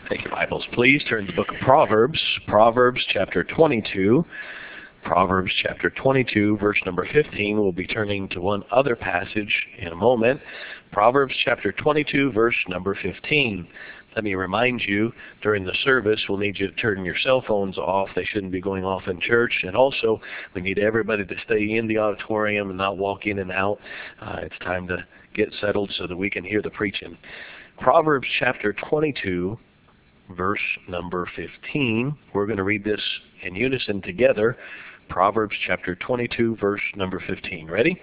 Take your Bibles, please. Turn to the book of Proverbs, Proverbs chapter 22. Proverbs chapter 22, verse number 15. We'll be turning to one other passage in a moment. Proverbs chapter 22, verse number 15. Let me remind you, during the service, we'll need you to turn your cell phones off. They shouldn't be going off in church. And also, we need everybody to stay in the auditorium and not walk in and out. It's time to get settled so that we can hear the preaching. Proverbs chapter 22, verse number 15. We're going to read this in unison together. Proverbs chapter 22, verse number 15. Ready?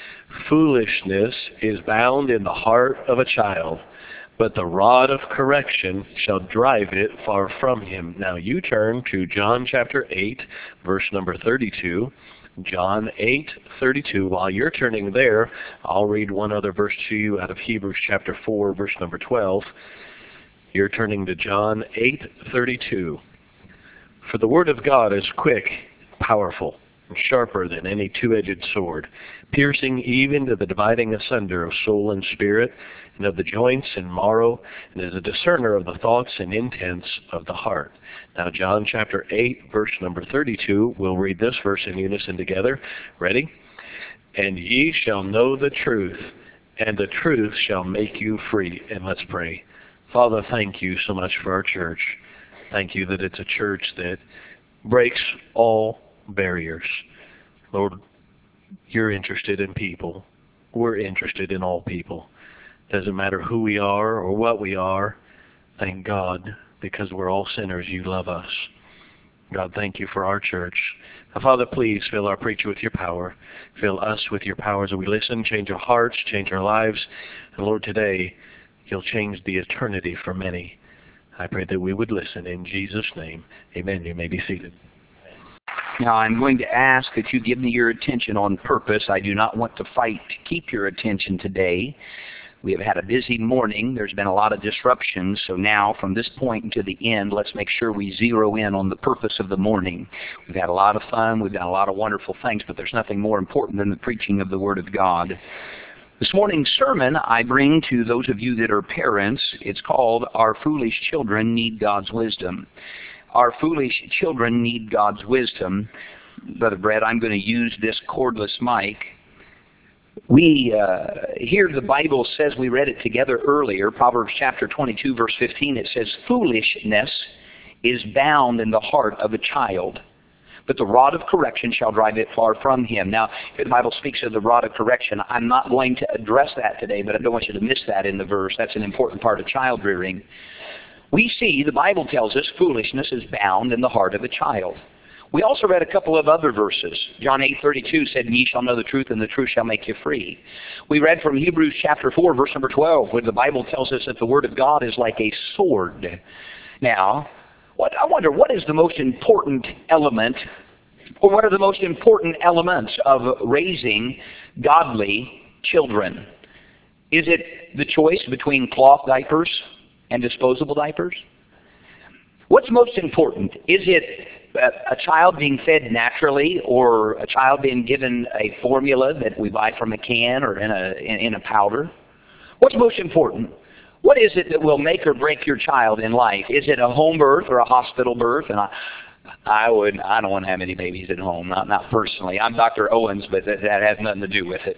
Foolishness is bound in the heart of a child, but the rod of correction shall drive it far from him. Now you turn to John chapter 8, verse number 32. John 8:32. While you're turning there, I'll read one other verse to you out of Hebrews chapter 4, verse number 12. You're turning to John 8:32. For the word of God is quick, powerful, and sharper than any two-edged sword, piercing even to the dividing asunder of soul and spirit, and of the joints and marrow, and is a discerner of the thoughts and intents of the heart. Now John chapter 8, verse number 32, we'll read this verse in unison together. Ready? And ye shall know the truth, and the truth shall make you free. And let's pray. Father, thank you so much for our church. Thank you that it's a church that breaks all barriers. Lord, you're interested in people. We're interested in all people. Doesn't matter who we are or what we are. Thank God, because we're all sinners, you love us. God, thank you for our church. Now, Father, please fill our preacher with your power. Fill us with your power as we listen. Change our hearts, change our lives. And Lord, today, you'll change the eternity for many. I pray that we would listen in Jesus' name. Amen. You may be seated. Now, I'm going to ask that you give me your attention on purpose. I do not want to fight to keep your attention today. We have had a busy morning. There's been a lot of disruptions. So now, from this point to the end, let's make sure we zero in on the purpose of the morning. We've had a lot of fun. We've done a lot of wonderful things, but there's nothing more important than the preaching of the Word of God. This morning's sermon I bring to those of you that are parents. It's called Our Foolish Children Need God's Wisdom. Our foolish children need God's wisdom. Brother Brett, I'm going to use this cordless mic. Here the Bible says, we read it together earlier, Proverbs chapter 22, verse 15, it says, foolishness is bound in the heart of a child, but the rod of correction shall drive it far from him. Now, if the Bible speaks of the rod of correction, I'm not going to address that today, but I don't want you to miss that in the verse. That's an important part of child rearing. We see, the Bible tells us, foolishness is bound in the heart of a child. We also read a couple of other verses. John 8:32 said, ye shall know the truth, and the truth shall make you free. We read from Hebrews chapter 4, verse number 12, where the Bible tells us that the Word of God is like a sword. Now, I wonder, what is the most important element, or what are the most important elements of raising godly children? Is it the choice between cloth diapers and disposable diapers? What's most important? Is it a child being fed naturally, or a child being given a formula that we buy from a can or in a powder? What's most important? What is it that will make or break your child in life? Is it a home birth or a hospital birth? And I don't want to have any babies at home, not personally. I'm Dr. Owens, but that has nothing to do with it.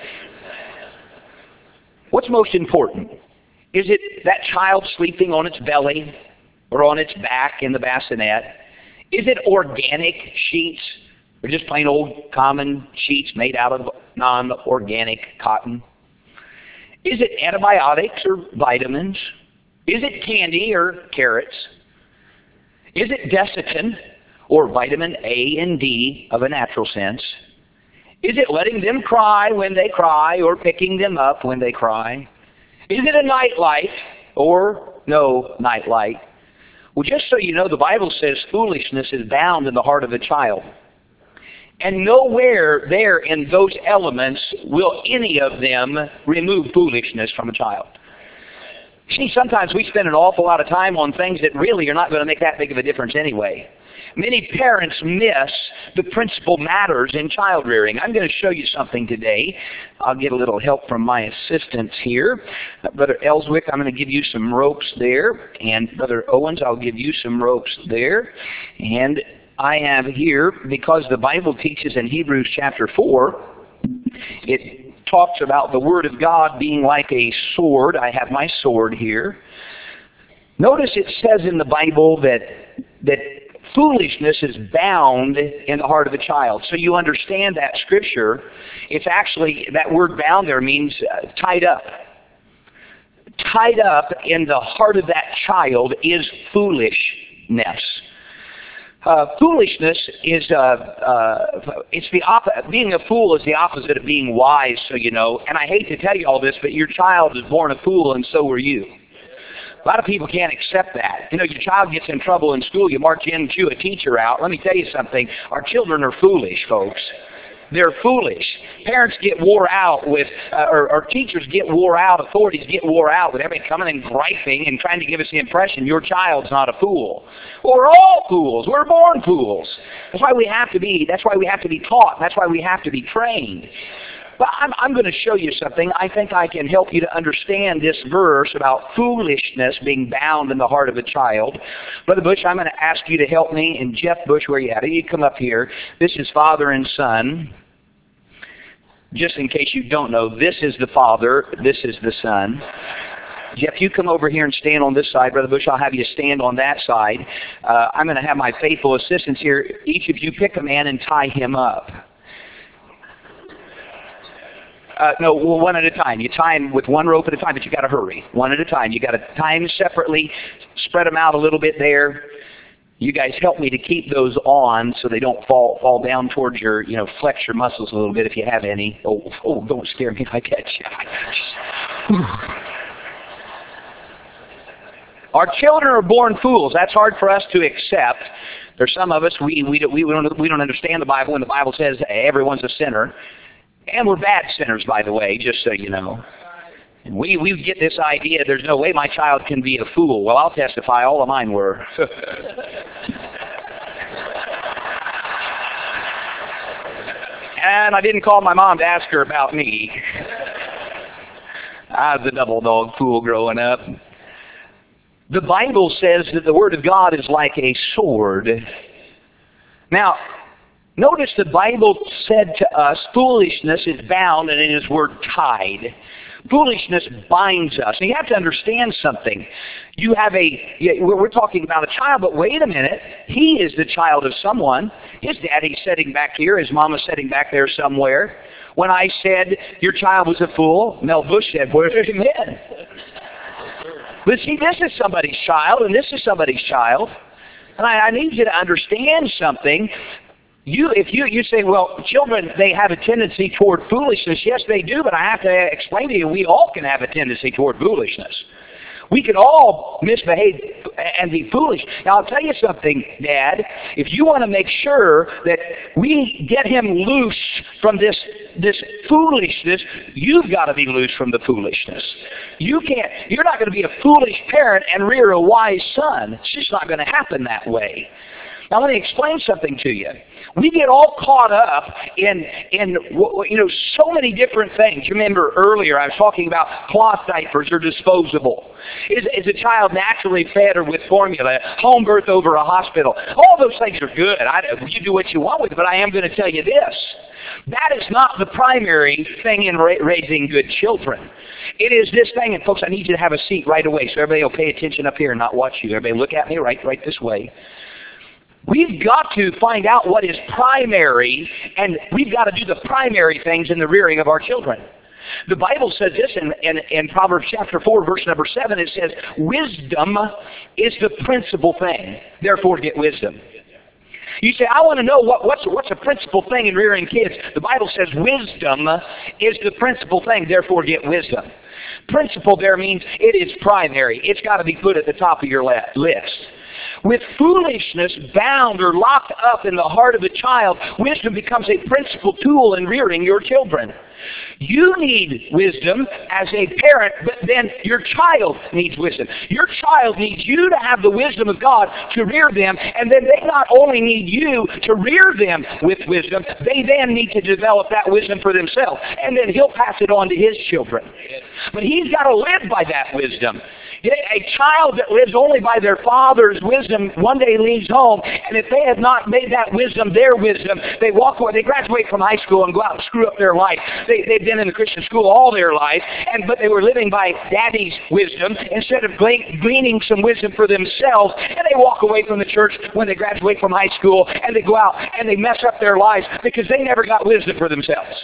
What's most important? Is it that child sleeping on its belly or on its back in the bassinet? Is it organic sheets or just plain old common sheets made out of non-organic cotton? Is it antibiotics or vitamins? Is it candy or carrots? Is it Desitin or vitamin A and D of a natural sense? Is it letting them cry when they cry or picking them up when they cry? Is it a nightlight or no nightlight? Well, just so you know, the Bible says foolishness is bound in the heart of a child. And nowhere there in those elements will any of them remove foolishness from a child. See, sometimes we spend an awful lot of time on things that really are not going to make that big of a difference anyway. Many parents miss the principal matters in child rearing. I'm going to show you something today. I'll get a little help from my assistants here. Brother Ellswick, I'm going to give you some ropes there. And Brother Owens, I'll give you some ropes there. And I have here, because the Bible teaches in Hebrews chapter 4, it talks about the Word of God being like a sword. I have my sword here. Notice it says in the Bible that foolishness is bound in the heart of a child. So you understand that scripture. It's actually, that word bound there means tied up. Tied up in the heart of that child is foolishness. Foolishness is, it's the opposite. Being a fool is the opposite of being wise, so you know. And I hate to tell you all this, but your child is born a fool, and so were you. A lot of people can't accept that. You know, your child gets in trouble in school, you march in and chew a teacher out. Let me tell you something. Our children are foolish, folks. They're foolish. Parents get wore out with, or teachers get wore out, authorities get wore out with everybody coming and griping and trying to give us the impression your child's not a fool. Well, we're all fools. We're born fools. That's why we have to be taught. That's why we have to be trained. But I'm going to show you something. I think I can help you to understand this verse about foolishness being bound in the heart of a child. Brother Bush, I'm going to ask you to help me. And Jeff Bush, where you at? You come up here. This is father and son. Just in case you don't know, this is the father. This is the son. Jeff, you come over here and stand on this side. Brother Bush, I'll have you stand on that side. I'm going to have my faithful assistants here. Each of you pick a man and tie him up. No, well, one at a time. You tie them with one rope at a time, but you got to hurry. One at a time. You got to tie them separately, spread them out a little bit there. You guys help me to keep those on so they don't fall down towards your, flex your muscles a little bit if you have any. Oh, don't scare me like that. Our children are born fools. That's hard for us to accept. There's some of us, we don't understand the Bible when the Bible says everyone's a sinner. And we're bad sinners, by the way, just so you know. And we get this idea, there's no way my child can be a fool. Well, I'll testify, all of mine were. And I didn't call my mom to ask her about me. I was a double dog fool growing up. The Bible says that the Word of God is like a sword. Now, notice the Bible said to us, foolishness is bound, and in His word, tied. Foolishness binds us. And you have to understand something. We're talking about a child, but wait a minute. He is the child of someone. His daddy's sitting back here. His mama's sitting back there somewhere. When I said your child was a fool, Mel Bush said, where's his head? But see, this is somebody's child, and this is somebody's child. And I need you to understand something. If you say, well, children, they have a tendency toward foolishness. Yes, they do, but I have to explain to you, we all can have a tendency toward foolishness. We can all misbehave and be foolish. Now, I'll tell you something, Dad. If you want to make sure that we get him loose from this foolishness, you've got to be loose from the foolishness. You're not going to be a foolish parent and rear a wise son. It's just not going to happen that way. Now, let me explain something to you. We get all caught up in so many different things. You remember earlier I was talking about cloth diapers are disposable. Is a child naturally fed or with formula? Home birth over a hospital? All those things are good. You do what you want with it, but I am going to tell you this. That is not the primary thing in raising good children. It is this thing, and folks, I need you to have a seat right away so everybody will pay attention up here and not watch you. Everybody look at me right this way. We've got to find out what is primary, and we've got to do the primary things in the rearing of our children. The Bible says this in Proverbs chapter 4, verse number 7. It says, wisdom is the principal thing. Therefore, get wisdom. You say, I want to know what's a principal thing in rearing kids. The Bible says wisdom is the principal thing. Therefore, get wisdom. Principal there means it is primary. It's got to be put at the top of your list. With foolishness bound or locked up in the heart of a child, wisdom becomes a principal tool in rearing your children. You need wisdom as a parent, but then your child needs wisdom. Your child needs you to have the wisdom of God to rear them, and then they not only need you to rear them with wisdom, they then need to develop that wisdom for themselves, and then he'll pass it on to his children. But he's got to live by that wisdom. A child that lives only by their father's wisdom one day leaves home, and if they have not made that wisdom their wisdom, they walk away, they graduate from high school and go out and screw up their life. They've been in the Christian school all their life, but they were living by daddy's wisdom instead of gleaning some wisdom for themselves, and they walk away from the church when they graduate from high school, and they go out and they mess up their lives because they never got wisdom for themselves.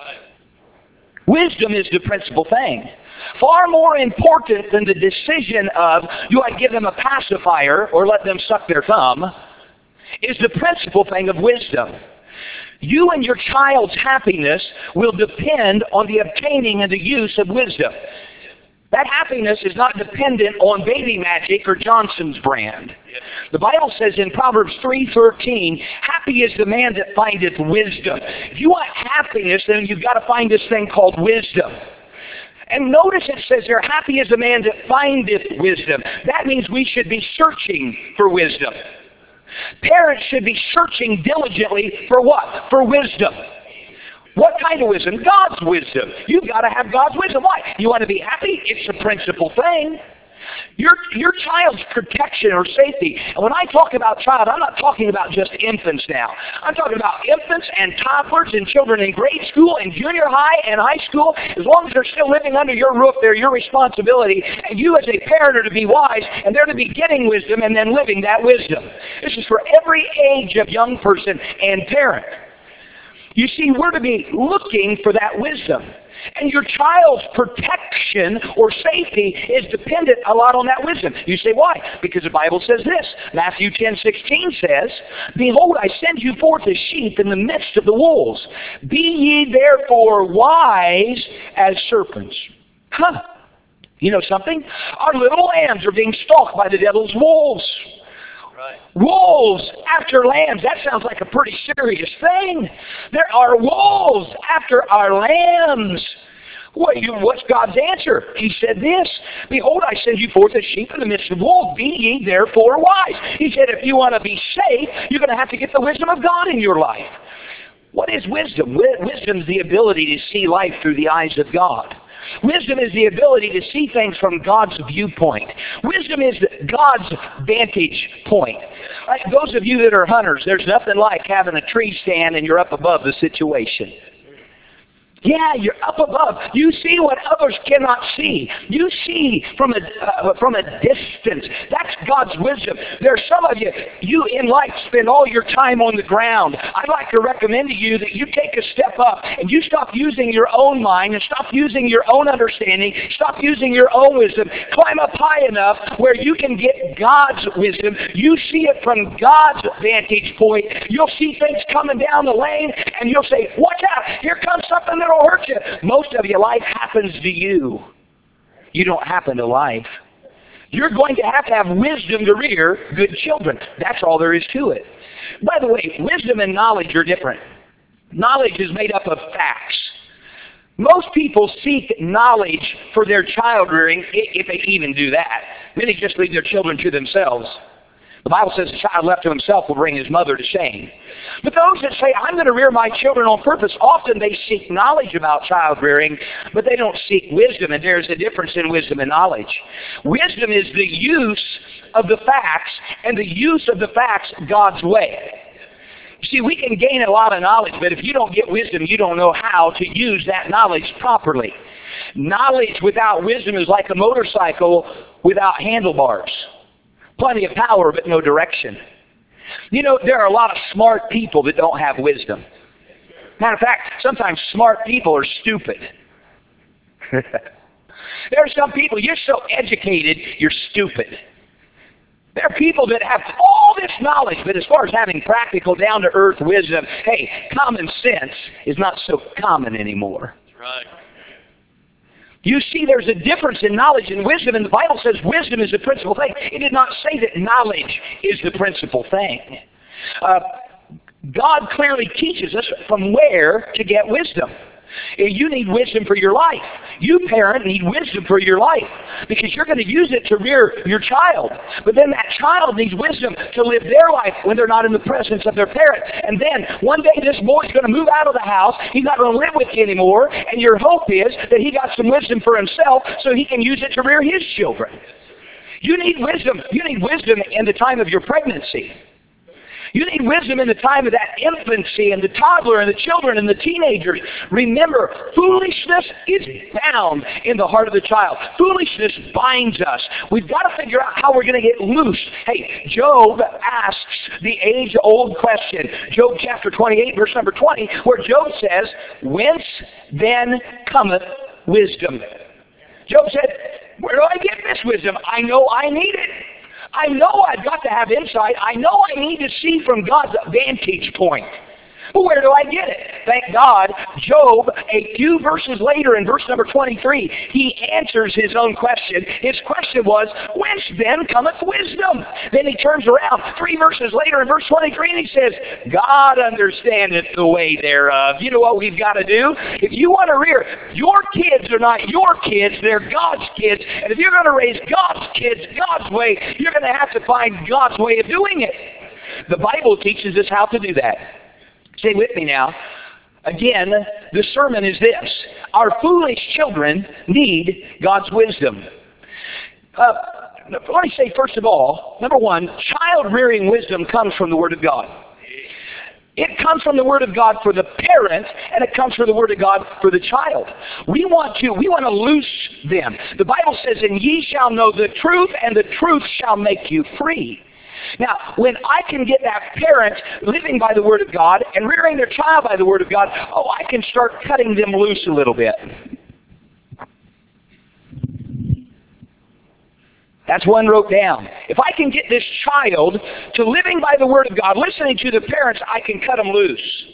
Wisdom is the principal thing. Far more important than the decision of, do I give them a pacifier or let them suck their thumb, is the principal thing of wisdom. You and your child's happiness will depend on the obtaining and the use of wisdom. That happiness is not dependent on Baby Magic or Johnson's brand. The Bible says in Proverbs 3:13, happy is the man that findeth wisdom. If you want happiness, then you've got to find this thing called wisdom. And notice it says there, happy is the man that findeth wisdom. That means we should be searching for wisdom. Parents should be searching diligently for what? For wisdom. What kind of wisdom? God's wisdom. You've got to have God's wisdom. Why? You want to be happy? It's the principal thing. Your child's protection or safety. And when I talk about child, I'm not talking about just infants now. I'm talking about infants and toddlers and children in grade school and junior high and high school. As long as they're still living under your roof, they're your responsibility. And you as a parent are to be wise, and they're to be getting wisdom and then living that wisdom. This is for every age of young person and parent. You see, we're to be looking for that wisdom. And your child's protection or safety is dependent a lot on that wisdom. You say, why? Because the Bible says this. Matthew 10:16 says, behold, I send you forth as sheep in the midst of the wolves. Be ye therefore wise as serpents. You know something? Our little lambs are being stalked by the devil's wolves. Right. Wolves after lambs. That sounds like a pretty serious thing. There are wolves after our lambs. What's God's answer? He said this, behold, I send you forth as sheep in the midst of wolves. Be ye therefore wise. He said if you want to be safe, you're going to have to get the wisdom of God in your life. What is wisdom? Wisdom is the ability to see life through the eyes of God. Wisdom is the ability to see things from God's viewpoint. Wisdom is God's vantage point. Like those of you that are hunters, there's nothing like having a tree stand and you're up above the situation. Yeah, you're up above. You see what others cannot see. You see from a distance. That's God's wisdom. There are some of you in life spend all your time on the ground. I'd like to recommend to you that you take a step up and you stop using your own mind and stop using your own understanding. Stop using your own wisdom. Climb up high enough where you can get God's wisdom. You see it from God's vantage point. You'll see things coming down the lane and you'll say, watch out, here comes something that'll hurt you. Most of your life happens to you. You don't happen to life. You're going to have wisdom to rear good children. That's all there is to it. By the way, wisdom and knowledge are different. Knowledge is made up of facts. Most people seek knowledge for their child rearing, if they even do that. Many just leave their children to themselves. The Bible says a child left to himself will bring his mother to shame. But those that say, I'm going to rear my children on purpose, often they seek knowledge about child rearing, but they don't seek wisdom, and there's a difference in wisdom and knowledge. Wisdom is the use of the facts, and the use of the facts God's way. You see, we can gain a lot of knowledge, but if you don't get wisdom, you don't know how to use that knowledge properly. Knowledge without wisdom is like a motorcycle without handlebars. Plenty of power, but no direction. You know, there are a lot of smart people that don't have wisdom. Matter of fact, sometimes smart people are stupid. There are some people, you're so educated, you're stupid. There are people that have all this knowledge, but as far as having practical, down-to-earth wisdom, hey, common sense is not so common anymore. That's right. You see, there's a difference in knowledge and wisdom, and the Bible says wisdom is the principal thing. It did not say that knowledge is the principal thing. God clearly teaches us from where to get wisdom. You need wisdom for your life. You, parent, need wisdom for your life because you're going to use it to rear your child. But then that child needs wisdom to live their life when they're not in the presence of their parent. And then one day this boy's going to move out of the house. He's not going to live with you anymore. And your hope is that he got some wisdom for himself so he can use it to rear his children. You need wisdom. You need wisdom in the time of your pregnancy. You need wisdom in the time of that infancy and the toddler and the children and the teenagers. Remember, foolishness is bound in the heart of the child. Foolishness binds us. We've got to figure out how we're going to get loose. Hey, Job asks the age-old question. Job chapter 28, verse number 20, where Job says, "Whence then cometh wisdom?" Job said, "Where do I get this wisdom? I know I need it. I know I've got to have insight. I know I need to see from God's vantage point. But where do I get it?" Thank God, Job, a few verses later in verse number 23, he answers his own question. His question was, "Whence then cometh wisdom?" Then he turns around 3 verses later in verse 23 and he says, "God understandeth the way thereof." You know what we've got to do? If you want to rear, your kids are not your kids, they're God's kids. And if you're going to raise God's kids God's way, you're going to have to find God's way of doing it. The Bible teaches us how to do that. Stay with me now. Again, the sermon is this. Our foolish children need God's wisdom. Let me say, first of all, number one, child-rearing wisdom comes from the Word of God. It comes from the Word of God for the parent, and it comes from the Word of God for the child. We want to loose them. The Bible says, "And ye shall know the truth, and the truth shall make you free." Now, when I can get that parent living by the Word of God and rearing their child by the Word of God, I can start cutting them loose a little bit. That's one wrote down. If I can get this child to living by the Word of God, listening to the parents, I can cut them loose.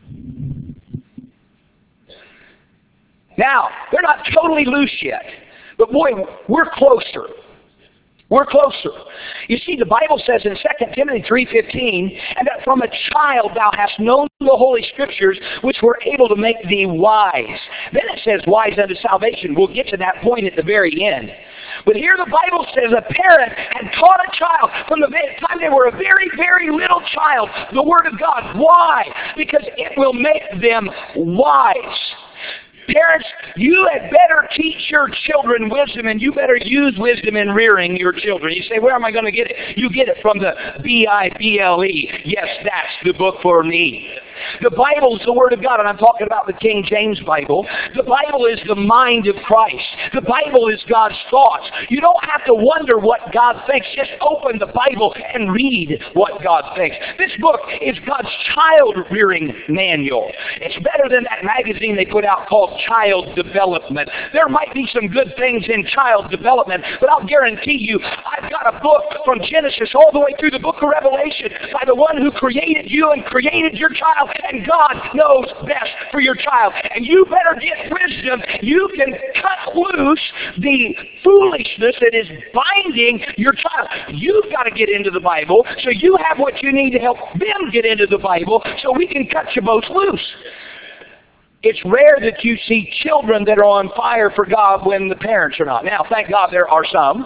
Now, they're not totally loose yet, but boy, we're closer. We're closer. You see, the Bible says in 2 Timothy 3:15, "And that from a child thou hast known the Holy Scriptures, which were able to make thee wise." Then it says wise unto salvation. We'll get to that point at the very end. But here the Bible says a parent had taught a child from the time they were a very, very little child the Word of God. Why? Because it will make them wise. Parents, you had better teach your children wisdom, and you better use wisdom in rearing your children. You say, "Where am I going to get it?" You get it from the Bible. Yes, that's the book for me. The Bible is the Word of God, and I'm talking about the King James Bible. The Bible is the mind of Christ. The Bible is God's thoughts. You don't have to wonder what God thinks. Just open the Bible and read what God thinks. This book is God's child-rearing manual. It's better than that magazine they put out called Child Development. There might be some good things in child development, but I'll guarantee you, I've got a book from Genesis all the way through the book of Revelation by the one who created you and created your child. And God knows best for your child. And you better get wisdom. You can cut loose the foolishness that is binding your child. You've got to get into the Bible so you have what you need to help them get into the Bible so we can cut you both loose. It's rare that you see children that are on fire for God when the parents are not. Now, thank God there are some.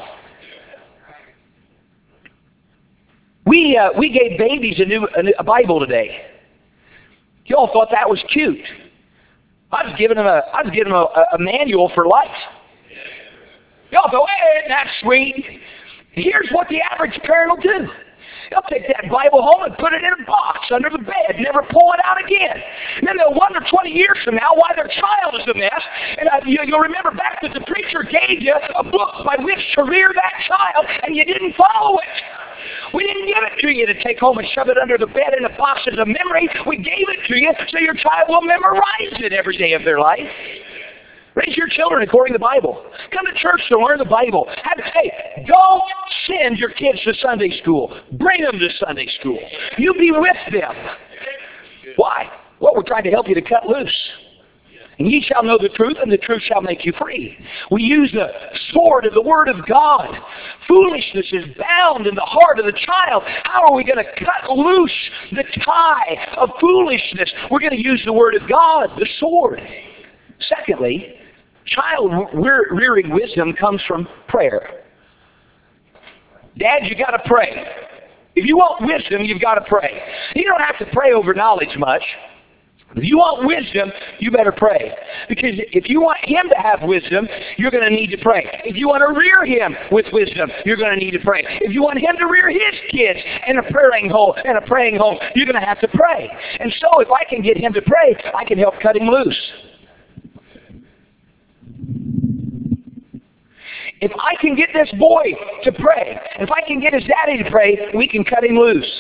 We gave babies a Bible today. You all thought that was cute. I was giving them a manual for life. Y'all go, "Hey, isn't that sweet?" Here's what the average parent will do. They'll take that Bible home and put it in a box under the bed, never pull it out again. And then they'll wonder 20 years from now why their child is a mess. And you'll remember back that the preacher gave you a book by which to rear that child, and you didn't follow it. We didn't give it to you to take home and shove it under the bed in a box as a memory. We gave it to you so your child will memorize it every day of their life. Raise your children according to the Bible. Come to church to learn the Bible. Hey, don't send your kids to Sunday school. Bring them to Sunday school. You be with them. Why? Well, we're trying to help you to cut loose. And ye shall know the truth, and the truth shall make you free. We use the sword of the Word of God. Foolishness is bound in the heart of the child. How are we going to cut loose the tie of foolishness? We're going to use the Word of God, the sword. Secondly, child rearing wisdom comes from prayer. Dad, you got to pray. If you want wisdom, you've got to pray. You don't have to pray over knowledge much. If you want wisdom, you better pray. Because if you want him to have wisdom, you're going to need to pray. If you want to rear him with wisdom, you're going to need to pray. If you want him to rear his kids in a praying home, you're going to have to pray. And so if I can get him to pray, I can help cut him loose. If I can get this boy to pray, if I can get his daddy to pray, we can cut him loose.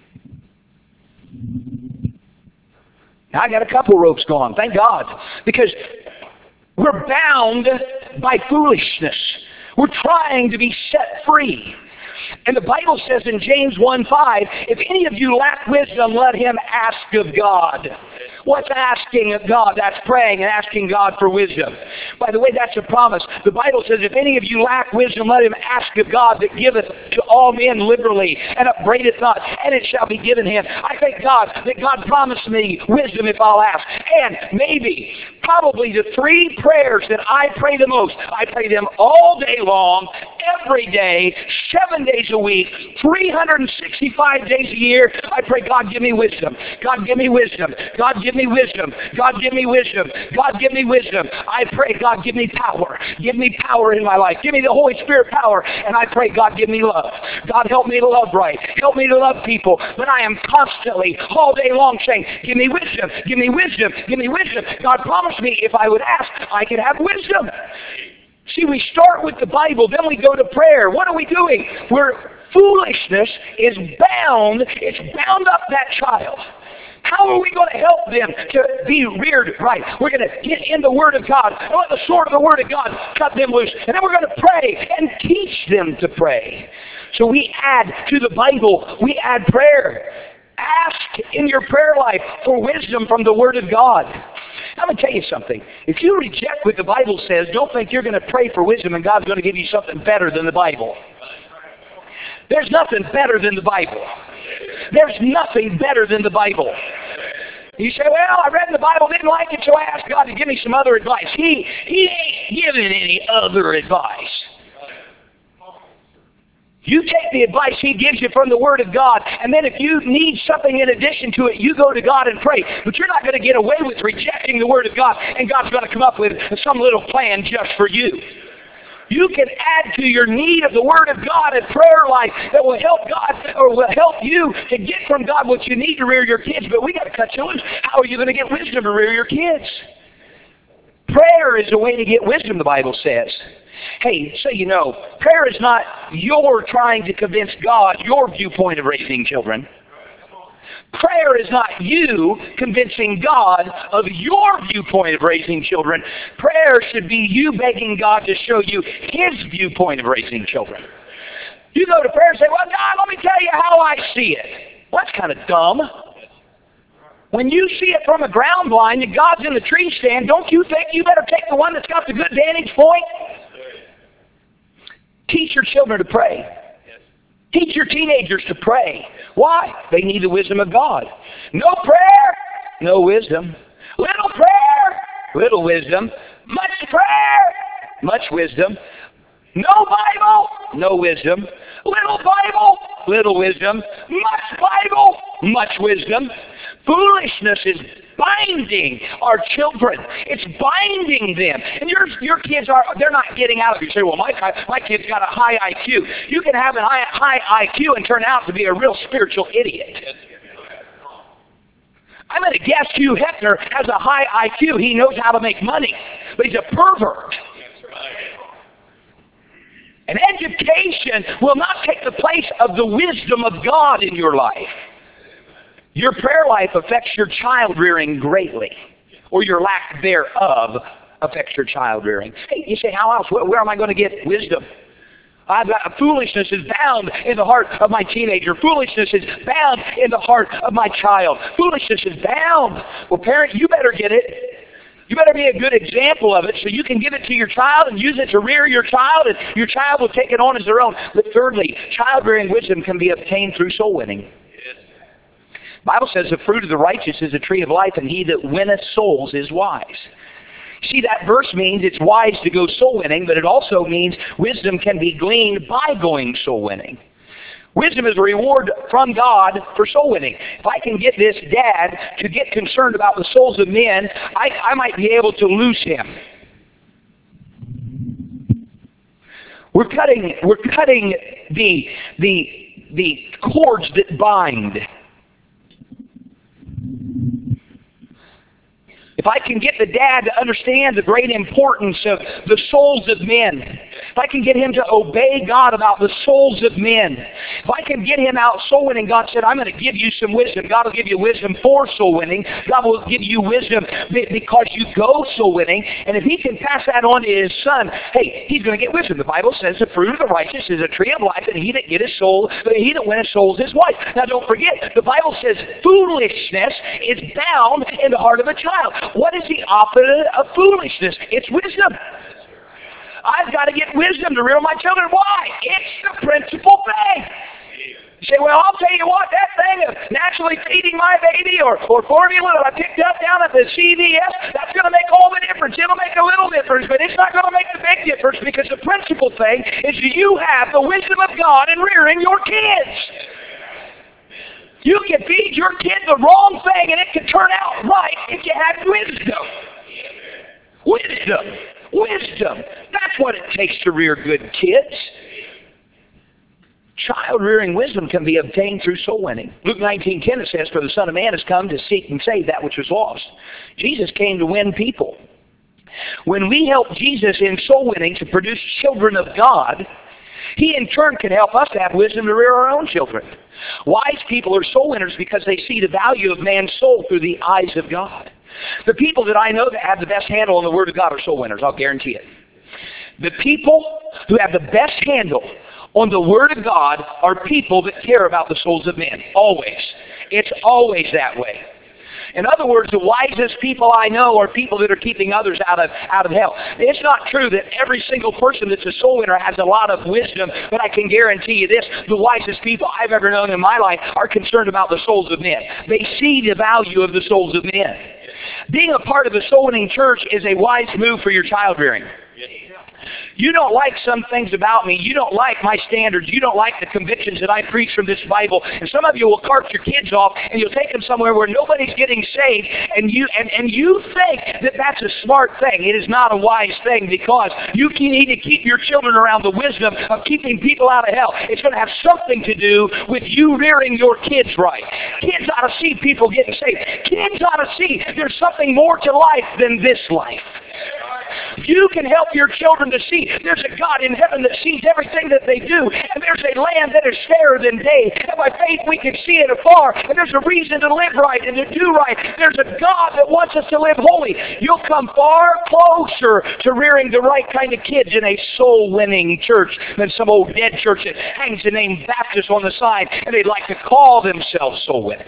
Now I got a couple ropes gone, thank God. Because we're bound by foolishness. We're trying to be set free. And the Bible says in James 1:5, if any of you lack wisdom, let him ask of God. What's asking of God? That's praying and asking God for wisdom. By the way, that's a promise. The Bible says, if any of you lack wisdom, let him ask of God that giveth to all men liberally and upbraideth not, and it shall be given him. I thank God that God promised me wisdom if I'll ask. And maybe, probably the three prayers that I pray the most, I pray them all day long, every day, 7 days a week, 365 days a year. I pray, God, give me wisdom. God, give me wisdom. God, give me wisdom. God, give me wisdom. God, give me wisdom. I pray, God, give me power. Give me power in my life. Give me the Holy Spirit power. And I pray, God, give me love. God, help me to love right. Help me to love people. But I am constantly, all day long saying, give me wisdom. Give me wisdom. Give me wisdom. God promised me if I would ask, I could have wisdom. See, we start with the Bible, then we go to prayer. What are we doing? Foolishness is bound. It's bound up that child. How are we going to help them to be reared right? We're going to get in the Word of God. And let the sword of the Word of God cut them loose. And then we're going to pray and teach them to pray. So we add to the Bible, we add prayer. Ask in your prayer life for wisdom from the Word of God. I'm going to tell you something. If you reject what the Bible says, don't think you're going to pray for wisdom and God's going to give you something better than the Bible. There's nothing better than the Bible. There's nothing better than the Bible. You say, well, I read in the Bible, didn't like it, so I asked God to give me some other advice. He ain't giving any other advice. You take the advice He gives you from the Word of God, and then if you need something in addition to it, you go to God and pray. But you're not going to get away with rejecting the Word of God, and God's going to come up with some little plan just for you. You can add to your need of the Word of God a prayer life that will help God, or will help you to get from God what you need to rear your kids. But we got to cut you loose. How are you going to get wisdom to rear your kids? Prayer is a way to get wisdom, the Bible says. Hey, so you know, prayer is not your trying to convince God your viewpoint of raising children. Prayer is not you convincing God of your viewpoint of raising children. Prayer should be you begging God to show you His viewpoint of raising children. You go to prayer and say, well, God, let me tell you how I see it. Well, that's kind of dumb. When you see it from a ground blind and God's in the tree stand, don't you think you better take the one that's got the good vantage point? Teach your children to pray. Teach your teenagers to pray. Why? They need the wisdom of God. No prayer, no wisdom. Little prayer, little wisdom. Much prayer, much wisdom. No Bible, no wisdom. Little Bible, little wisdom. Much Bible, much wisdom. Foolishness is binding our children. It's binding them. And your kids they're not getting out of it. You say, well, my kid's got a high IQ. You can have a high IQ and turn out to be a real spiritual idiot. I'm going to guess Hugh Hefner has a high IQ. He knows how to make money. But he's a pervert. And education will not take the place of the wisdom of God in your life. Your prayer life affects your child rearing greatly, or your lack thereof affects your child rearing. Hey, you say, how else? Where am I going to get wisdom? Foolishness is bound in the heart of my teenager. Foolishness is bound in the heart of my child. Foolishness is bound. Well, parent, you better get it. You better be a good example of it so you can give it to your child and use it to rear your child, and your child will take it on as their own. But thirdly, child-rearing wisdom can be obtained through soul winning. The Bible says the fruit of the righteous is a tree of life, and he that winneth souls is wise. See, that verse means it's wise to go soul winning, but it also means wisdom can be gleaned by going soul winning. Wisdom is a reward from God for soul winning. If I can get this dad to get concerned about the souls of men, I might be able to lose him. We're cutting the cords that bind. If I can get the dad to understand the great importance of the souls of men, if I can get him to obey God about the souls of men, if I can get him out soul winning, God said, I'm going to give you some wisdom. God will give you wisdom for soul winning. God will give you wisdom because you go soul winning. And if he can pass that on to his son, hey, he's going to get wisdom. The Bible says the fruit of the righteous is a tree of life, and he that winneth souls is wise. Now don't forget, the Bible says foolishness is bound in the heart of a child. What is the opposite of foolishness? It's wisdom. I've got to get wisdom to rear my children. Why? It's the principal thing. You say, well, I'll tell you what, that thing of naturally feeding my baby or formula that I picked up down at the CVS, that's going to make all the difference. It'll make a little difference, but it's not going to make the big difference, because the principal thing is you have the wisdom of God in rearing your kids. You can feed your kid the wrong thing and it can turn out right if you have wisdom. Wisdom. Wisdom. That's what it takes to rear good kids. Child-rearing wisdom can be obtained through soul winning. Luke 19:10 it says, for the Son of Man has come to seek and save that which was lost. Jesus came to win people. When we help Jesus in soul winning to produce children of God, he in turn can help us to have wisdom to rear our own children. Wise people are soul winners because they see the value of man's soul through the eyes of God. The people that I know that have the best handle on the Word of God are soul winners, I'll guarantee it. The people who have the best handle on the Word of God are people that care about the souls of men. Always. It's always that way. In other words, the wisest people I know are people that are keeping others out of hell. It's not true that every single person that's a soul winner has a lot of wisdom, but I can guarantee you this, the wisest people I've ever known in my life are concerned about the souls of men. They see the value of the souls of men. Being a part of a soul winning church is a wise move for your child rearing. You don't like some things about me. You don't like my standards. You don't like the convictions that I preach from this Bible. And some of you will cart your kids off and you'll take them somewhere where nobody's getting saved. And you think that that's a smart thing. It is not a wise thing, because you need to keep your children around the wisdom of keeping people out of hell. It's going to have something to do with you rearing your kids right. Kids ought to see people getting saved. Kids ought to see there's something more to life than this life. You can help your children to see there's a God in heaven that sees everything that they do, and there's a land that is fairer than day, and by faith we can see it afar, and there's a reason to live right and to do right. There's a God that wants us to live holy. You'll come far closer to rearing the right kind of kids in a soul-winning church than some old dead church that hangs the name Baptist on the side, and they'd like to call themselves soul-winning.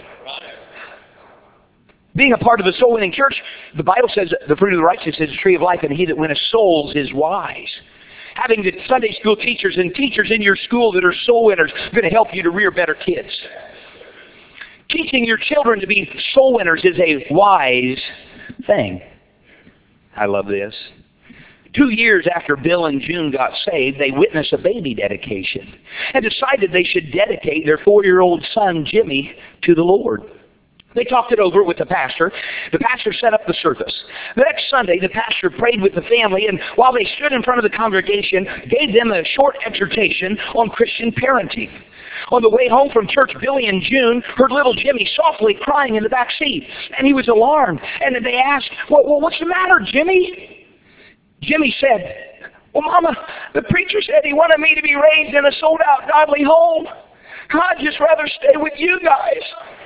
Being a part of a soul-winning church, the Bible says the fruit of the righteous is a tree of life, and he that winneth souls is wise. Having the Sunday school teachers and teachers in your school that are soul winners are going to help you to rear better kids. Teaching your children to be soul winners is a wise thing. I love this. 2 years after Bill and June got saved, they witnessed a baby dedication and decided they should dedicate their 4-year-old son, Jimmy, to the Lord. They talked it over with the pastor. The pastor set up the service. The next Sunday, the pastor prayed with the family, and while they stood in front of the congregation, gave them a short exhortation on Christian parenting. On the way home from church, Billy and June heard little Jimmy softly crying in the back seat, and he was alarmed. And they asked, well, what's the matter, Jimmy? Jimmy said, well, Mama, the preacher said he wanted me to be raised in a sold-out godly home. I'd just rather stay with you guys.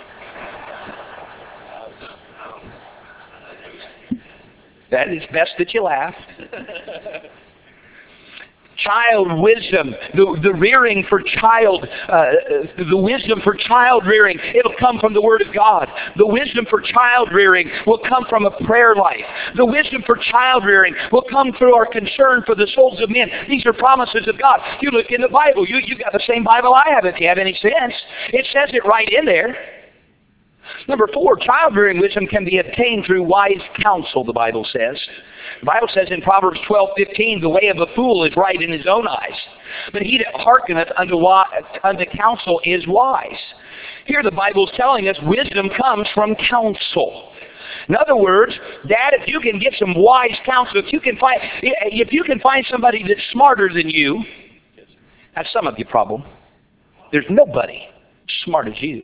That is best that you laugh. Child wisdom, the rearing for child, the wisdom for child rearing, it'll come from the Word of God. The wisdom for child rearing will come from a prayer life. The wisdom for child rearing will come through our concern for the souls of men. These are promises of God. You look in the Bible. You got the same Bible I have if you have any sense. It says it right in there. Number 4, childbearing wisdom can be obtained through wise counsel, the Bible says. The Bible says in Proverbs 12:15, the way of a fool is right in his own eyes, but he that hearkeneth unto counsel is wise. Here the Bible is telling us wisdom comes from counsel. In other words, Dad, if you can get some wise counsel, if you can find somebody that's smarter than you, that's some of your problem. There's nobody smart as you.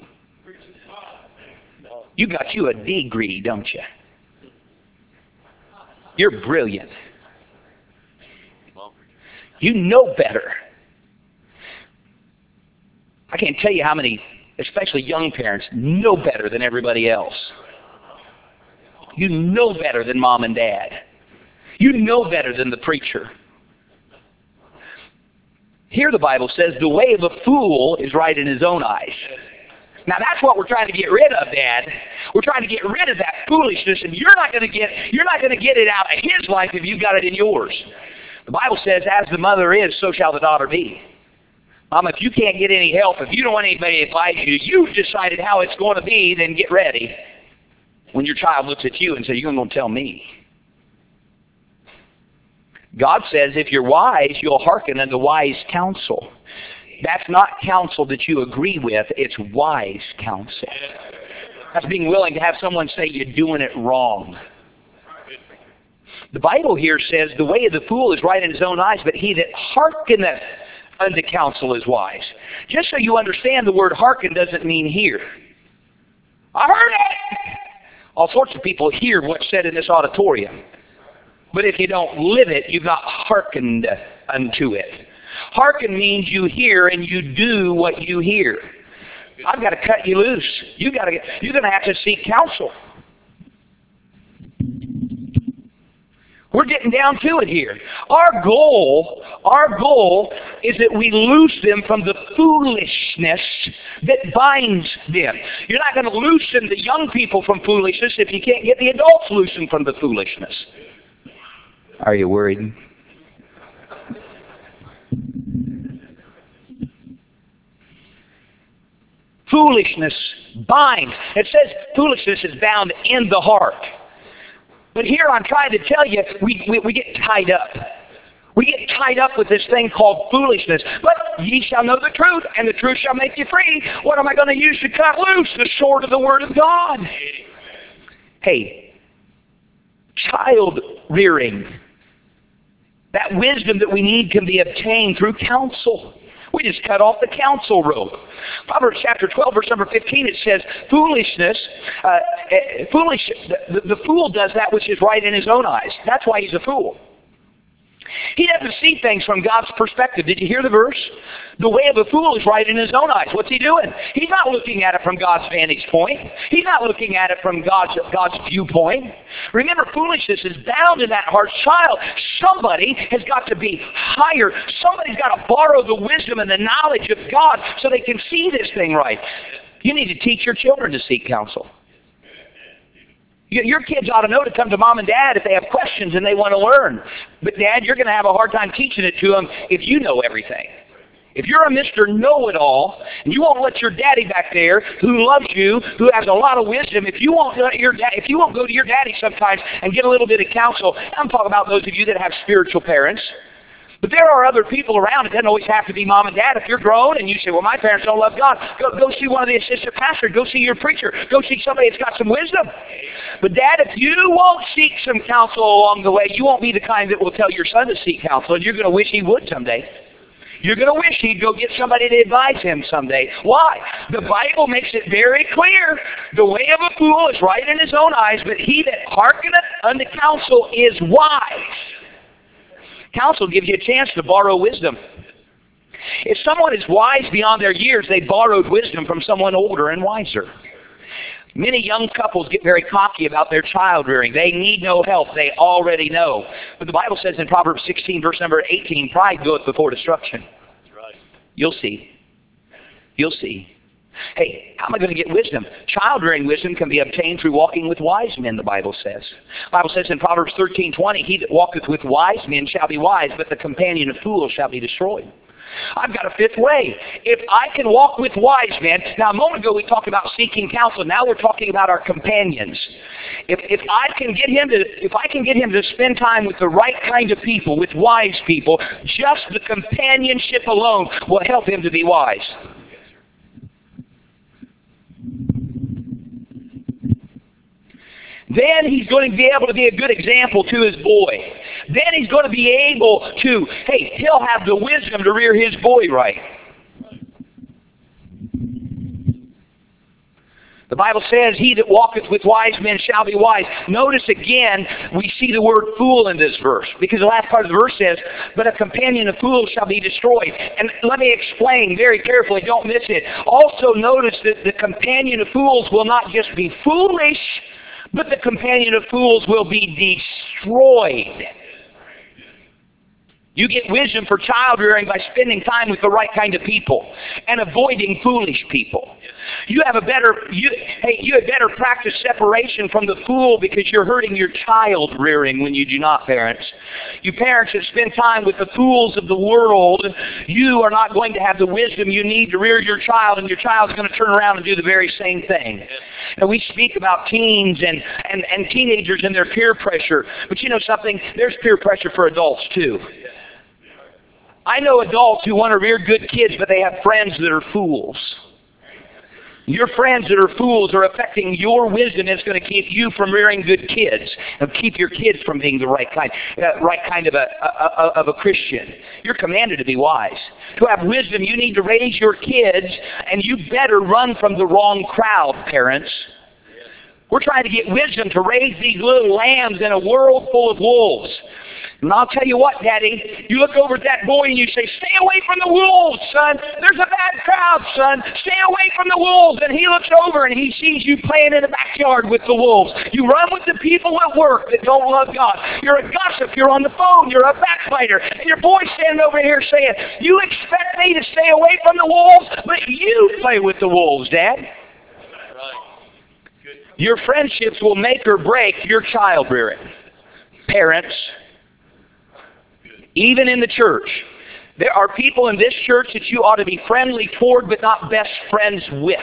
You got you a degree, don't you? You're brilliant. You know better. I can't tell you how many, especially young parents, know better than everybody else. You know better than mom and dad. You know better than the preacher. Here the Bible says the way of a fool is right in his own eyes. Now that's what we're trying to get rid of, Dad. We're trying to get rid of that foolishness, and you're not going to get it out of his life if you've got it in yours. The Bible says, as the mother is, so shall the daughter be. Mom, if you can't get any help, if you don't want anybody to advise you, you've decided how it's going to be, then get ready. When your child looks at you and says, you're going to tell me. God says, if you're wise, you'll hearken unto wise counsel. That's not counsel that you agree with. It's wise counsel. That's being willing to have someone say you're doing it wrong. The Bible here says the way of the fool is right in his own eyes, but he that hearkeneth unto counsel is wise. Just so you understand, the word hearken doesn't mean hear. I heard it! All sorts of people hear what's said in this auditorium. But if you don't live it, you've not hearkened unto it. Hearken means you hear and you do what you hear. I've got to cut you loose. You're going to have to seek counsel. We're getting down to it here. Our goal is that we loose them from the foolishness that binds them. You're not going to loosen the young people from foolishness if you can't get the adults loosened from the foolishness. Are you worried? Foolishness binds. It says foolishness is bound in the heart. But here I'm trying to tell you, we get tied up. We get tied up with this thing called foolishness. But ye shall know the truth, and the truth shall make you free. What am I going to use to cut loose? The sword of the Word of God. Hey, child rearing. That wisdom that we need can be obtained through counsel. We just cut off the counsel rope. Proverbs chapter 12, verse number 15, it says, the fool does that which is right in his own eyes. That's why he's a fool. He doesn't see things from God's perspective. Did you hear the verse? The way of a fool is right in his own eyes. What's he doing? He's not looking at it from God's vantage point. He's not looking at it from God's viewpoint. Remember, foolishness is bound in that heart's child. Somebody has got to be higher. Somebody's got to borrow the wisdom and the knowledge of God so they can see this thing right. You need to teach your children to seek counsel. Your kids ought to know to come to mom and dad if they have questions and they want to learn. But Dad, you're going to have a hard time teaching it to them if you know everything. If you're a Mr. Know-it-all, and you won't let your daddy back there, who loves you, who has a lot of wisdom, if you won't go to your daddy sometimes and get a little bit of counsel, I'm talking about those of you that have spiritual parents. But there are other people around. It doesn't always have to be mom and dad. If you're grown and you say, well, my parents don't love God, go see one of the assistant pastors. Go see your preacher. Go see somebody that's got some wisdom. But Dad, if you won't seek some counsel along the way, you won't be the kind that will tell your son to seek counsel, and you're going to wish he would someday. You're going to wish he'd go get somebody to advise him someday. Why? The Bible makes it very clear. The way of a fool is right in his own eyes, but he that hearkeneth unto counsel is wise. Counsel gives you a chance to borrow wisdom. If someone is wise beyond their years, they borrowed wisdom from someone older and wiser. Many young couples get very cocky about their child rearing. They need no help. They already know. But the Bible says in Proverbs 16, verse number 18, pride goeth before destruction. That's right. You'll see. You'll see. Hey, how am I going to get wisdom? Child-rearing wisdom can be obtained through walking with wise men, the Bible says. The Bible says in Proverbs 13:20, he that walketh with wise men shall be wise, but the companion of fools shall be destroyed. I've got a fifth way. If I can walk with wise men, now a moment ago we talked about seeking counsel. Now we're talking about our companions. If I can get him to spend time with the right kind of people, with wise people, just the companionship alone will help him to be wise. Then he's going to be able to be a good example to his boy. Then he's going to be able to, he'll have the wisdom to rear his boy right. The Bible says, he that walketh with wise men shall be wise. Notice again, we see the word fool in this verse, because the last part of the verse says, but a companion of fools shall be destroyed. And let me explain very carefully, don't miss it. Also notice that the companion of fools will not just be foolish, but the companion of fools will be destroyed. You get wisdom for child rearing by spending time with the right kind of people and avoiding foolish people. You have better practice separation from the fool because you're hurting your child rearing when you do not, parents. You parents that spend time with the fools of the world, you are not going to have the wisdom you need to rear your child, and your child's going to turn around and do the very same thing. And we speak about teens and teenagers and their peer pressure. But you know something? There's peer pressure for adults too. I know adults who want to rear good kids, but they have friends that are fools. Your friends that are fools are affecting your wisdom. It's going to keep you from rearing good kids and keep your kids from being the right kind of a Christian. You're commanded to be wise. To have wisdom, you need to raise your kids, and you better run from the wrong crowd, parents. We're trying to get wisdom to raise these little lambs in a world full of wolves. And I'll tell you what, Daddy, you look over at that boy and you say, stay away from the wolves, son. There's a bad crowd, son. Stay away from the wolves. And he looks over and he sees you playing in the backyard with the wolves. You run with the people at work that don't love God. You're a gossip. You're on the phone. You're a backbiter. And your boy's standing over here saying, you expect me to stay away from the wolves, but you play with the wolves, Dad. Your friendships will make or break your child rearing. Parents, even in the church, there are people in this church that you ought to be friendly toward but not best friends with.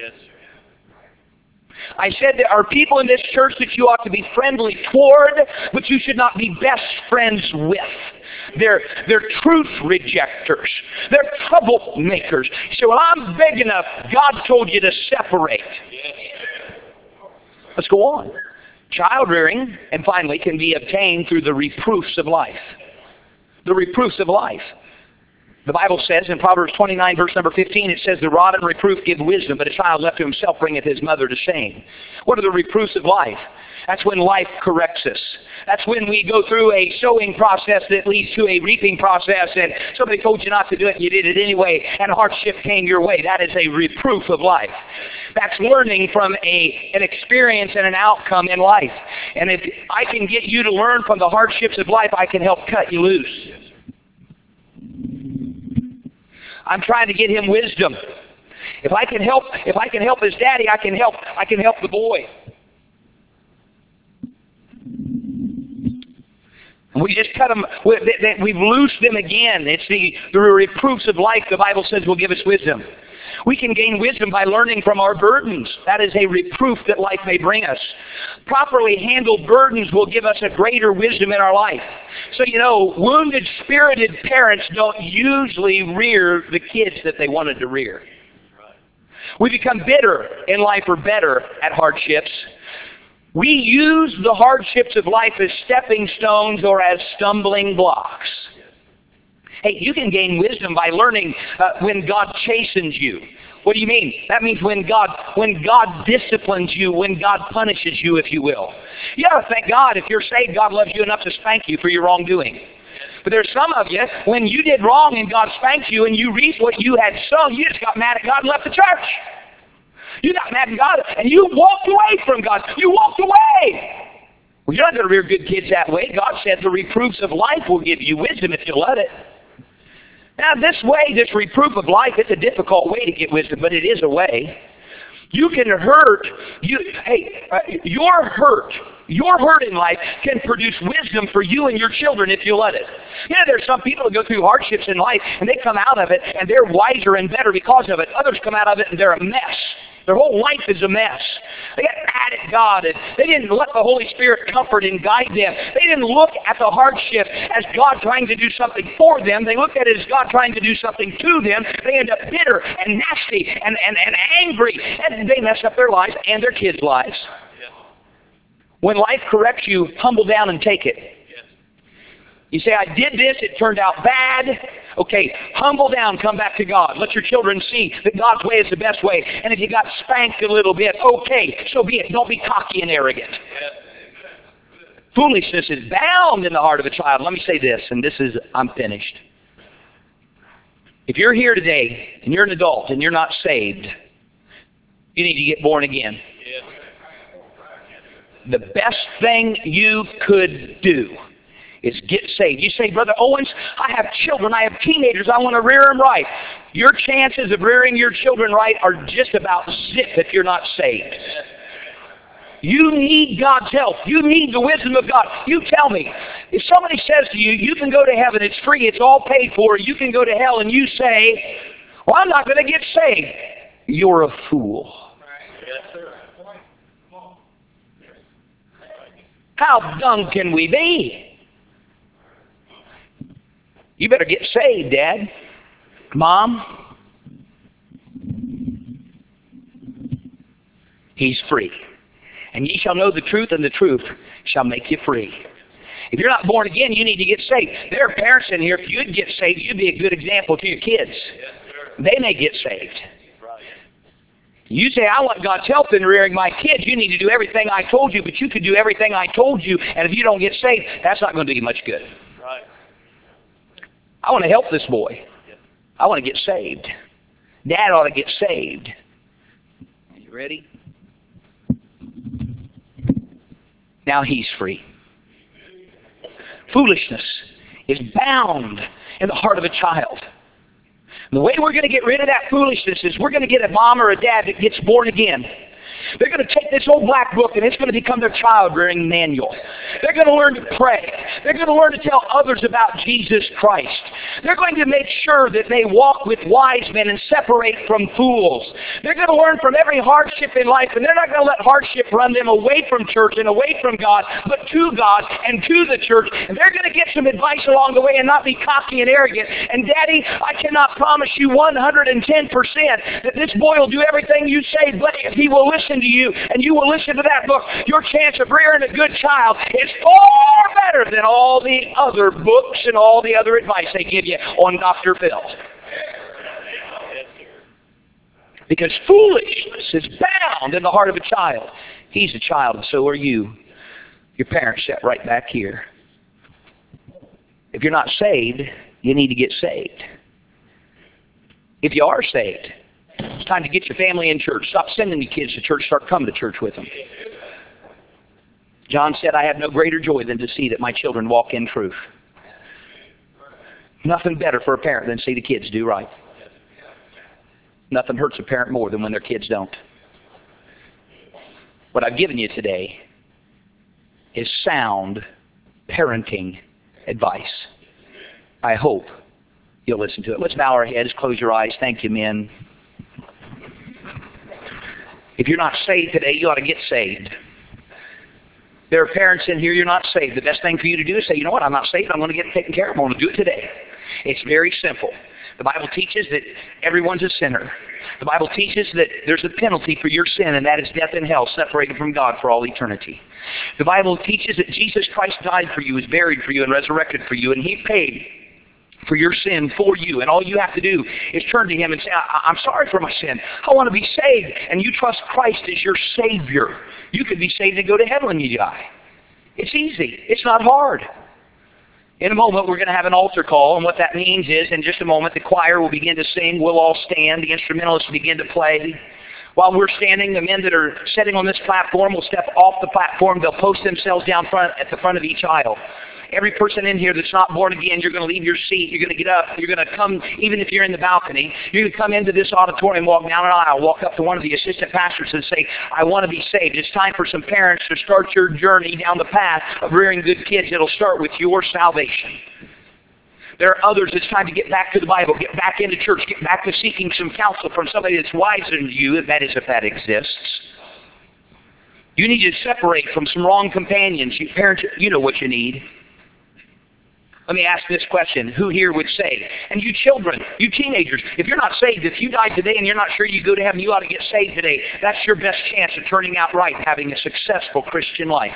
I said there are people in this church that you ought to be friendly toward, but you should not be best friends with. They're truth rejectors. They're troublemakers. You say, well, I'm big enough. God told you to separate. Let's go on. Child rearing, and finally, can be obtained through the reproofs of life. The reproofs of life. The Bible says in Proverbs 29, verse number 15, it says, the rod and reproof give wisdom, but a child left to himself bringeth his mother to shame. What are the reproofs of life? That's when life corrects us. That's when we go through a sowing process that leads to a reaping process, and somebody told you not to do it, and you did it anyway, and a hardship came your way. That is a reproof of life. That's learning from an experience and an outcome in life. And if I can get you to learn from the hardships of life, I can help cut you loose. I'm trying to get him wisdom. If I can help his daddy, I can help the boy. We just cut them. We've loosed them again. It's the reproofs of life, the Bible says, will give us wisdom. We can gain wisdom by learning from our burdens. That is a reproof that life may bring us. Properly handled burdens will give us a greater wisdom in our life. So, wounded, spirited parents don't usually rear the kids that they wanted to rear. We become bitter in life or better at hardships. We use the hardships of life as stepping stones or as stumbling blocks. Hey, you can gain wisdom by learning when God chastens you. What do you mean? That means when God disciplines you, when God punishes you, if you will. You ought to thank God. If you're saved, God loves you enough to spank you for your wrongdoing. But there's some of you, when you did wrong and God spanked you and you reaped what you had sown, you just got mad at God and left the church. You got mad at God and you walked away from God. You walked away. Well, you're not going to rear good kids that way. God said the reproofs of life will give you wisdom if you let it. Now, this reproof of life, it's a difficult way to get wisdom, but it is a way. You can hurt. Your hurt in life can produce wisdom for you and your children if you let it. There's some people who go through hardships in life and they come out of it and they're wiser and better because of it. Others come out of it and they're a mess. Their whole life is a mess. They got mad at God, and they didn't let the Holy Spirit comfort and guide them. They didn't look at the hardship as God trying to do something for them. They looked at it as God trying to do something to them. They end up bitter and nasty and angry, and they mess up their lives and their kids' lives. When life corrects you, humble down and take it. You say, I did this, it turned out bad. Okay, humble down, come back to God. Let your children see that God's way is the best way. And if you got spanked a little bit, okay, so be it. Don't be cocky and arrogant. Foolishness is bound in the heart of a child. Let me say this, and I'm finished. If you're here today, and you're an adult, and you're not saved, you need to get born again. The best thing you could do is get saved. You say, Brother Owens, I have children, I have teenagers, I want to rear them right. Your chances of rearing your children right are just about zip if you're not saved. You need God's help. You need the wisdom of God. You tell me, if somebody says to you, you can go to heaven, it's free, it's all paid for, you can go to hell, and you say, well, I'm not going to get saved. You're a fool. How dumb can we be? You better get saved, Dad. Mom. He's free. And ye shall know the truth, and the truth shall make you free. If you're not born again, you need to get saved. There are parents in here, if you'd get saved, you'd be a good example to your kids. They may get saved. You say, I want God's help in rearing my kids. You need to do everything I told you, but you could do everything I told you, and if you don't get saved, that's not going to do you much good. Right. I want to help this boy. I want to get saved. Dad ought to get saved. You ready? Now he's free. Foolishness is bound in the heart of a child. The way we're going to get rid of that foolishness is we're going to get a mom or a dad that gets born again. They're going to take this old black book and it's going to become their child-rearing manual. They're going to learn to pray. They're going to learn to tell others about Jesus Christ. They're going to make sure that they walk with wise men and separate from fools. They're going to learn from every hardship in life, and they're not going to let hardship run them away from church and away from God, but to God and to the church. And they're going to get some advice along the way and not be cocky and arrogant. And Daddy, I cannot promise you 110% that this boy will do everything you say, but if he will listen to you and you will listen to that book, your chance of rearing a good child is far better than all the other books and all the other advice they give you on Dr. Phil. Because foolishness is bound in the heart of a child. He's a child, and so are you. Your parents sat right back here. If you're not saved, you need to get saved. If you are saved, it's time to get your family in church. Stop sending your kids to church. Start coming to church with them. John said, I have no greater joy than to see that my children walk in truth. Nothing better for a parent than to see the kids do right. Nothing hurts a parent more than when their kids don't. What I've given you today is sound parenting advice. I hope you'll listen to it. Let's bow our heads, close your eyes. Thank you, men. If you're not saved today, you ought to get saved. There are parents in here, you're not saved. The best thing for you to do is say, you know what, I'm not saved, I'm going to get taken care of. I'm going to do it today. It's very simple. The Bible teaches that everyone's a sinner. The Bible teaches that there's a penalty for your sin, and that is death and hell, separated from God for all eternity. The Bible teaches that Jesus Christ died for you, was buried for you, and resurrected for you, and He paid for your sin for you. And all you have to do is turn to Him and say, I'm sorry for my sin. I want to be saved. And you trust Christ as your Savior. You could be saved and go to heaven when you die. It's easy. It's not hard. In a moment, we're going to have an altar call, and what that means is, in just a moment, the choir will begin to sing. We'll all stand. The instrumentalists begin to play. While we're standing, the men that are sitting on this platform will step off the platform. They'll post themselves down front at the front of each aisle. Every person in here that's not born again, you're going to leave your seat. You're going to get up. You're going to come, even if you're in the balcony, you're going to come into this auditorium, walk down an aisle, walk up to one of the assistant pastors and say, I want to be saved. It's time for some parents to start your journey down the path of rearing good kids. It'll start with your salvation. There are others, it's time to get back to the Bible, get back into church, get back to seeking some counsel from somebody that's wiser than you, that is, if that exists. You need to separate from some wrong companions. You parents, you know what you need. Let me ask this question. Who here would say, and you children, you teenagers, if you're not saved, if you die today and you're not sure you go to heaven, you ought to get saved today. That's your best chance of turning out right and having a successful Christian life.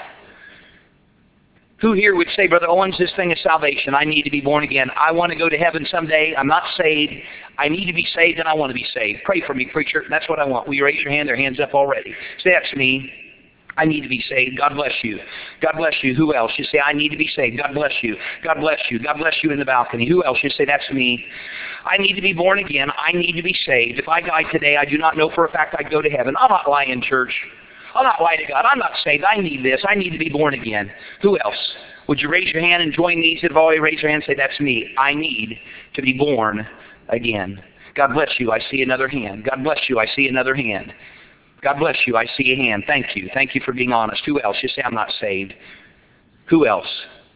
Who here would say, Brother Owens, this thing is salvation. I need to be born again. I want to go to heaven someday. I'm not saved. I need to be saved and I want to be saved. Pray for me, preacher. That's what I want. Will you raise your hand? Their hand's up already. Say, that's me. I need to be saved. God bless you. God bless you. Who else? You say, I need to be saved. God bless you. God bless you. God bless you in the balcony. Who else? You say, that's me. I need to be born again. I need to be saved. If I die today, I do not know for a fact I'd go to heaven. I'll not lie in church. I'll not lie to God. I'm not saved. I need this. I need to be born again. Who else? Would you raise your hand and join these that have already raised your hand and say, that's me. I need to be born again. God bless you. I see another hand. God bless you. I see another hand. God bless you. I see a hand. Thank you. Thank you for being honest. Who else? You say, I'm not saved. Who else?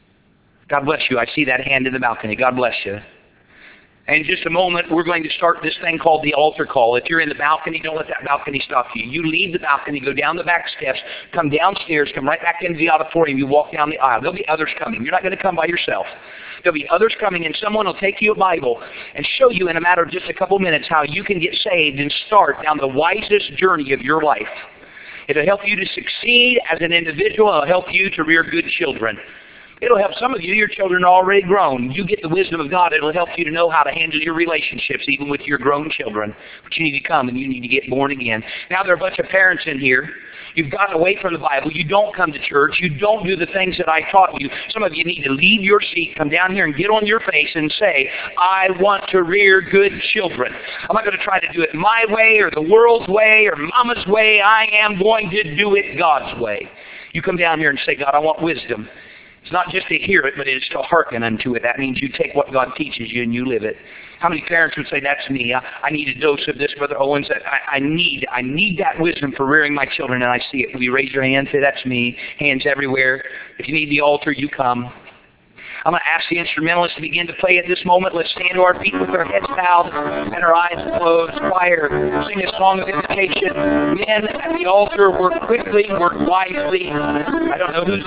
God bless you. I see that hand in the balcony. God bless you. And in just a moment, we're going to start this thing called the altar call. If you're in the balcony, don't let that balcony stop you. You leave the balcony, go down the back steps, come downstairs, come right back into the auditorium. You walk down the aisle. There'll be others coming. You're not going to come by yourself. There'll be others coming, and someone will take you a Bible and show you in a matter of just a couple minutes how you can get saved and start down the wisest journey of your life. It'll help you to succeed as an individual. It'll help you to rear good children. It'll help some of you. Your children are already grown. You get the wisdom of God. It'll help you to know how to handle your relationships, even with your grown children. But you need to come and you need to get born again. Now, there are a bunch of parents in here. You've gotten away from the Bible. You don't come to church. You don't do the things that I taught you. Some of you need to leave your seat, come down here and get on your face and say, I want to rear good children. I'm not going to try to do it my way or the world's way or mama's way. I am going to do it God's way. You come down here and say, God, I want wisdom. It's not just to hear it, but it is to hearken unto it. That means you take what God teaches you and you live it. How many parents would say, that's me. I need a dose of this, Brother Owens. I need that wisdom for rearing my children, and I see it. Will you raise your hand? Say, that's me. Hands everywhere. If you need the altar, you come. I'm going to ask the instrumentalists to begin to play at this moment. Let's stand to our feet with our heads bowed and our eyes closed. Choir, sing a song of invitation. Men at the altar, work quickly, work wisely. I don't know who's